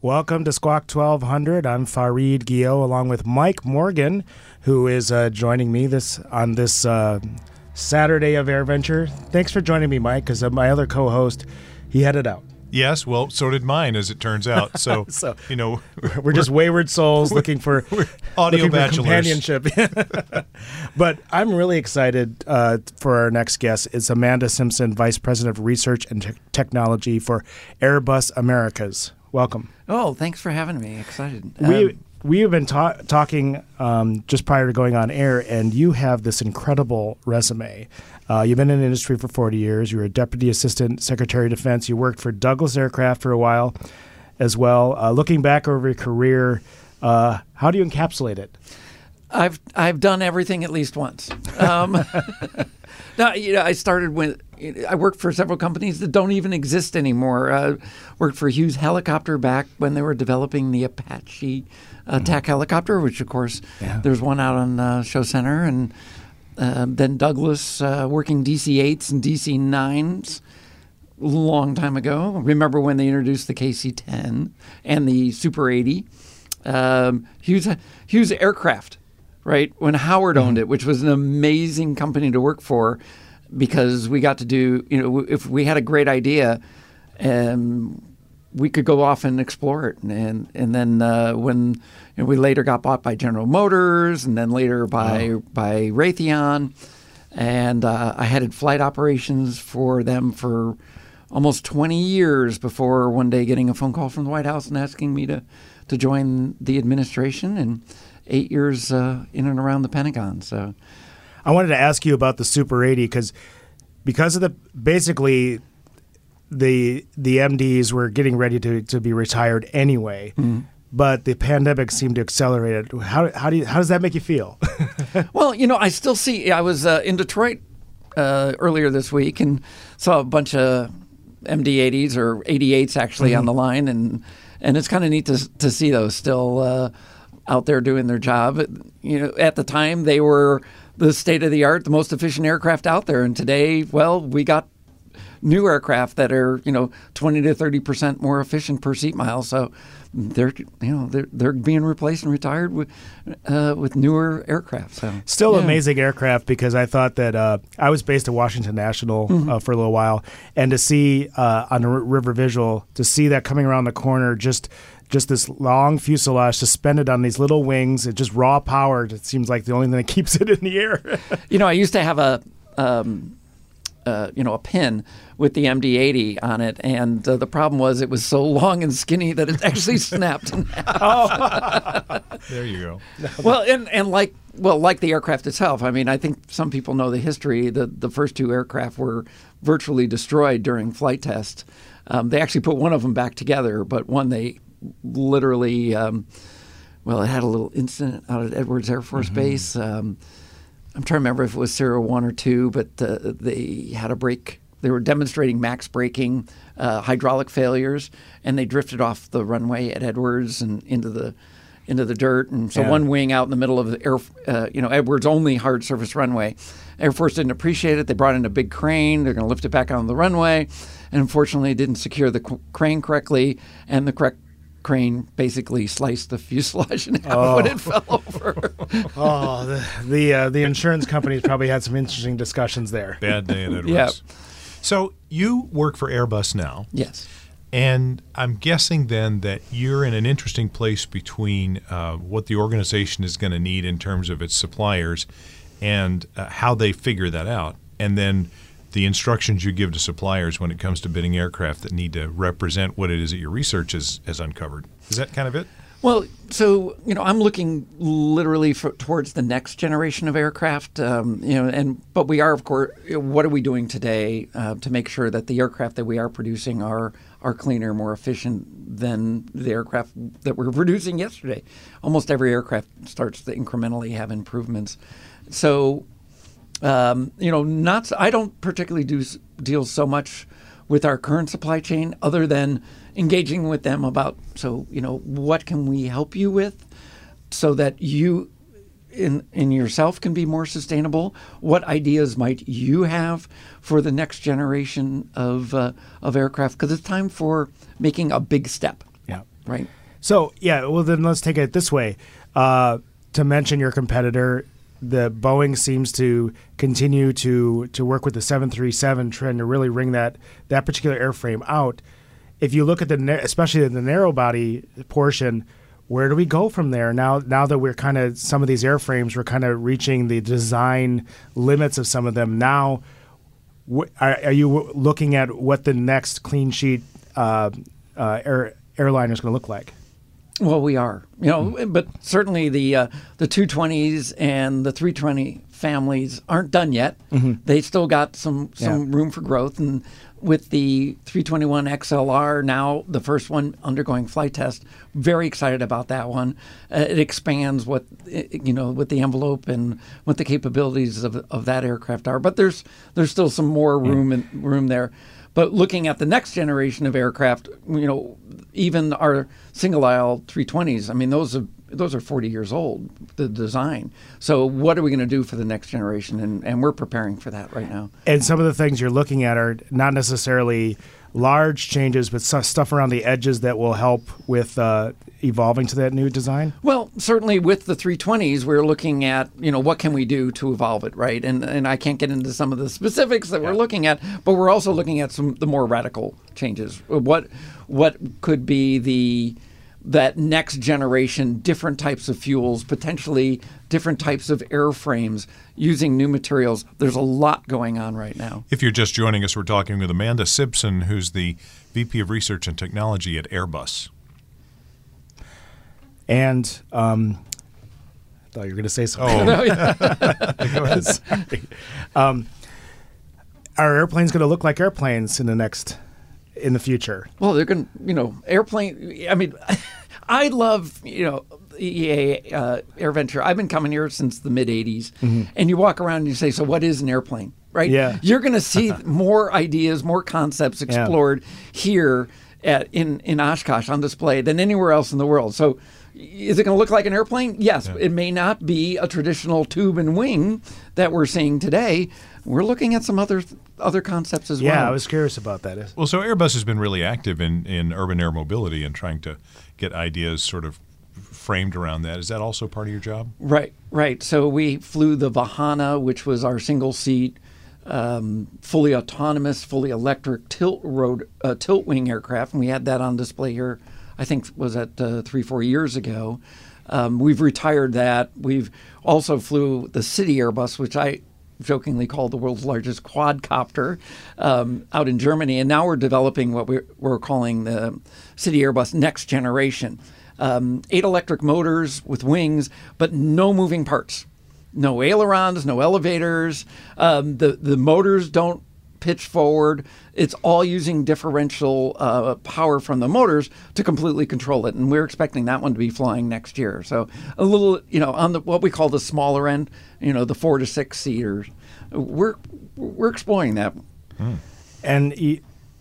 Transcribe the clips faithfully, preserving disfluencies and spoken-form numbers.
Welcome to Squawk twelve hundred. I'm Fareed Guillot, along with Mike Morgan, who is uh, joining me this on this uh, Saturday of AirVenture. Thanks for joining me, Mike, because uh, my other co-host, he headed out. Yes, well, so did mine, as it turns out. So, so you know, we're, we're just wayward souls looking for audio looking bachelors. For companionship. But I'm really excited uh, for our next guest. It's Amanda Simpson, Vice President of Research and Te- Technology for Airbus Americas. Welcome. Oh, thanks for having me. Excited. We Um, we have been ta- talking um, just prior to going on air, and you have this incredible resume. Uh, you've been in the industry for forty years. You were a Deputy Assistant Secretary of Defense. You worked for Douglas Aircraft for a while as well. Uh, looking back over your career, uh, how do you encapsulate it? I've I've done everything at least once. Um, no, you know, I started with I worked for several companies that don't even exist anymore. Uh, worked for Hughes Helicopter back when they were developing the Apache uh, Mm-hmm. T A C helicopter, which of course Yeah. there's one out on uh, Show Center, and uh, then Douglas uh, working D C eights and D C nines. Long time ago. Remember when they introduced the K C ten and the Super eighty? Um, Hughes Hughes Aircraft. Right, when Howard owned it, which was an amazing company to work for, because we got to do, you know, if we had a great idea, um, we could go off and explore it. And and then uh, when you know, we later got bought by General Motors, and then later by Oh. by Raytheon, and uh, I headed flight operations for them for almost twenty years before one day getting a phone call from the White House and asking me to to join the administration. And eight years uh, in and around the Pentagon. So, I wanted to ask you about the Super eighty because because of the basically the the M Ds were getting ready to, to be retired anyway, mm-hmm. but the pandemic seemed to accelerate it. How how do you, how does that make you feel? Well, you know, I still see. I was uh, in Detroit uh, earlier this week and saw a bunch of M D eighties or eighty-eights actually Mm-hmm. on the line, and and it's kind of neat to to see those still uh, out there doing their job. You know, at the time they were the state of the art, the most efficient aircraft out there, and today, well, we got new aircraft that are, you know, twenty to thirty percent more efficient per seat mile. So they're, you know, they're, they're being replaced and retired with uh, with newer aircraft. So Still yeah. amazing aircraft, because I thought that uh, I was based at Washington National Mm-hmm. uh, for a little while, and to see uh, on the R- River Visual, to see that coming around the corner, just just this long fuselage suspended on these little wings, it just raw powered. It seems like the only thing that keeps it in the air. You know, I used to have a, um, uh, you know, a pin with the M D eighty on it, and uh, the problem was it was so long and skinny that it actually snapped in half. There you go. Well, and, and like well, like the aircraft itself. I mean, I think some people know the history. The the first two aircraft were virtually destroyed during flight tests. Um, they actually put one of them back together, but one they literally, um, well, it had a little incident out at Edwards Air Force Mm-hmm. Base. Um, I'm trying to remember if it was Serial one or two, but uh, they had a brake. They were demonstrating max braking, uh, hydraulic failures, and they drifted off the runway at Edwards and into the into the dirt. And so Yeah. one wing out in the middle of the air, uh, you know, Edwards' only hard surface runway. Air Force didn't appreciate it. They brought in a big crane. They're going to lift it back on the runway, and unfortunately, it didn't secure the c- crane correctly, and the correct crane basically sliced the fuselage in half Oh. when it fell over. Oh, the the, uh, the insurance companies probably had some interesting discussions there. Bad day at Edwards. Yeah. So you work for Airbus now, Yes. and I'm guessing then that you're in an interesting place between uh, what the organization is going to need in terms of its suppliers and uh, how they figure that out, and then the instructions you give to suppliers when it comes to bidding aircraft that need to represent what it is that your research has, has uncovered. Is that kind of it? Well, so you know, I'm looking literally for, towards the next generation of aircraft. Um, you know, and but we are, of course, what are we doing today uh, to make sure that the aircraft that we are producing are are cleaner, more efficient than the aircraft that we were producing yesterday? Almost every aircraft starts to incrementally have improvements. So, um, you know, not I don't particularly do s- deal so much with our current supply chain, other than engaging with them about, so, you know, what can we help you with so that you in in yourself can be more sustainable? What ideas might you have for the next generation of uh, of aircraft? Because it's time for making a big step. Yeah. Right. So, yeah, well, then let's take it this way. Uh, to mention your competitor, the Boeing seems to continue to to work with the seven thirty-seven trend to really wring that, that particular airframe out. If you look at the, especially the narrow body portion, where do we go from there? Now now that we're kind of, some of these airframes, we're kind of reaching the design limits of some of them. Now, wh- are, are you looking at what the next clean sheet uh, uh, air, airliner is going to look like? Well, we are, you know, but certainly the uh, the two twenties and the three twenty families aren't done yet. Mm-hmm. They still got some some yeah. room for growth, and with the three twenty-one X L R now, the first one undergoing flight test, very excited about that one. Uh, it expands what you know what the envelope and what the capabilities of of that aircraft are. But there's there's still some more room yeah. in, room there. But looking at the next generation of aircraft, you know, even our single aisle three twenties, I mean, those are those are forty years old, the design. So what are we going to do for the next generation? And, and we're preparing for that right now. And some of the things you're looking at are not necessarily large changes, but stuff around the edges that will help with uh, evolving to that new design? Well, certainly with the three twenties, we're looking at, you know, what can we do to evolve it, right? And and I can't get into some of the specifics that yeah. we're looking at, but we're also looking at some the more radical changes. What what could be the that next generation, different types of fuels, potentially different types of airframes using new materials. There's a lot going on right now. If you're just joining us, we're talking with Amanda Simpson, who's the V P of Research and Technology at Airbus. And um, I thought you were going to say something. Oh, go ahead. um, are airplanes going to look like airplanes in the next, in the future? Well, they're going to, you know, airplane. I mean, I love, you know, E A uh, AirVenture. I've been coming here since the mid eighties, mm-hmm. and you walk around and you say, "So, what is an airplane?" Right? Yeah. You're going to see more ideas, more concepts explored yeah. here at, in in Oshkosh on display than anywhere else in the world. So, is it going to look like an airplane? Yes. Yeah. It may not be a traditional tube and wing that we're seeing today. We're looking at some other other concepts as yeah, well. Yeah, I was curious about that. Well, so Airbus has been really active in, in urban air mobility and trying to get ideas sort of framed around that. Is that also part of your job? Right, right. So we flew the Vahana, which was our single-seat, um, fully autonomous, fully electric tilt road, uh, tilt wing aircraft, and we had that on display here. I think was at uh, three, four years ago. Um, we've retired that. We've also flew the City Airbus, which I jokingly call the world's largest quadcopter, um, out in Germany. And now we're developing what we're, we're calling the City Airbus Next Generation. Um, eight electric motors with wings, but no moving parts. No ailerons, no elevators. Um, the, the motors don't pitch forward. It's all using differential uh, power from the motors to completely control it. And we're expecting that one to be flying next year. So a little, you know, on the what we call the smaller end, you know, the four to six seaters. We're we're exploring that. Mm. And e-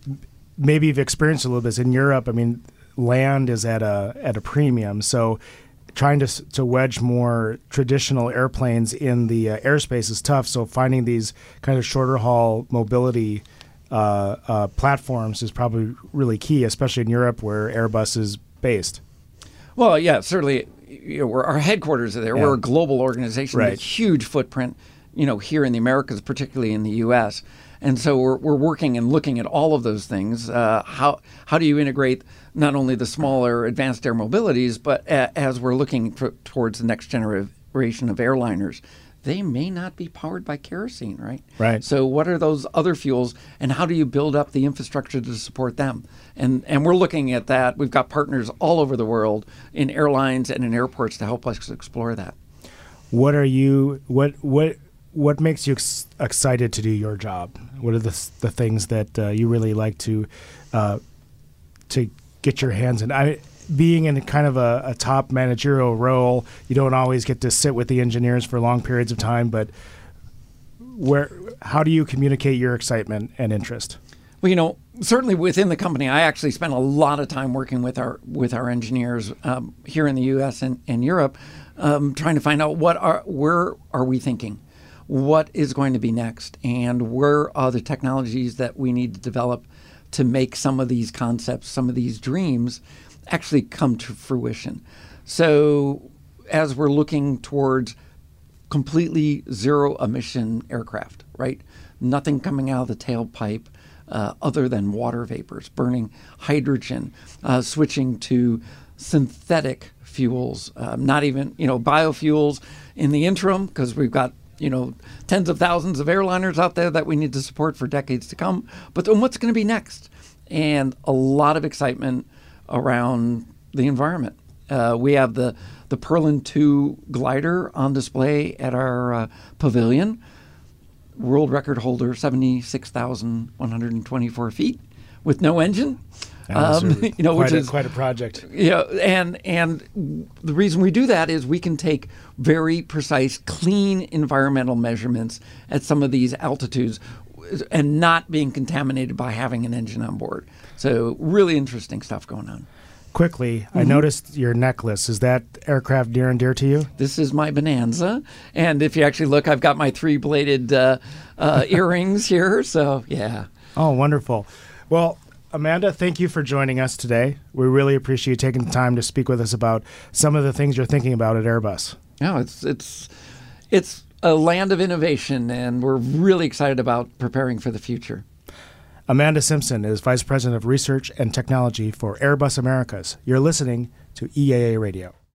maybe you've experienced a little bit in Europe. I mean, land is at a at a premium. So trying to to wedge more traditional airplanes in the uh, airspace is tough. So finding these kind of shorter haul mobility uh, uh, platforms is probably really key, especially in Europe where Airbus is based. Well, yeah, certainly. You know, we're, our headquarters are there. Yeah. We're a global organization right. with a huge footprint, you know, here in the Americas, particularly in the U S. And so we're we're working and looking at all of those things. Uh, how how do you integrate not only the smaller advanced air mobilities, but a, as we're looking for, towards the next generation of airliners, they may not be powered by kerosene, right? Right. So what are those other fuels, and how do you build up the infrastructure to support them? And and we're looking at that. We've got partners all over the world in airlines and in airports to help us explore that. What are you? What what? What makes you ex- excited to do your job? What are the the things that uh, you really like to uh, to get your hands in? I, being in kind of a, a top managerial role, you don't always get to sit with the engineers for long periods of time. But where, how do you communicate your excitement and interest? Well, you know, certainly within the company, I actually spend a lot of time working with our with our engineers um, here in the U S and, and Europe, um, trying to find out what are where are we thinking. What is going to be next, and where are the technologies that we need to develop to make some of these concepts, some of these dreams, actually come to fruition. So as we're looking towards completely zero emission aircraft, right? Nothing coming out of the tailpipe uh, other than water vapors, burning hydrogen, uh, switching to synthetic fuels, um, not even, you know, biofuels in the interim, because we've got, you know, tens of thousands of airliners out there that we need to support for decades to come. But then what's going to be next? And a lot of excitement around the environment. Uh, we have the, the Perlin two glider on display at our uh, pavilion. World record holder, seventy-six thousand one hundred twenty-four feet with no engine. Um, you know, quite which a, is quite a project. Yeah, and and the reason we do that is we can take very precise, clean environmental measurements at some of these altitudes, and not being contaminated by having an engine on board. So really interesting stuff going on. Quickly, Mm-hmm. I noticed your necklace. Is that aircraft near and dear to you? This is my Bonanza, and if you actually look, I've got my three-bladed uh, uh, earrings here. So yeah. Oh, wonderful. Well, Amanda, thank you for joining us today. We really appreciate you taking the time to speak with us about some of the things you're thinking about at Airbus. No, it's it's it's a land of innovation, and we're really excited about preparing for the future. Amanda Simpson is Vice President of Research and Technology for Airbus Americas. You're listening to E A A Radio.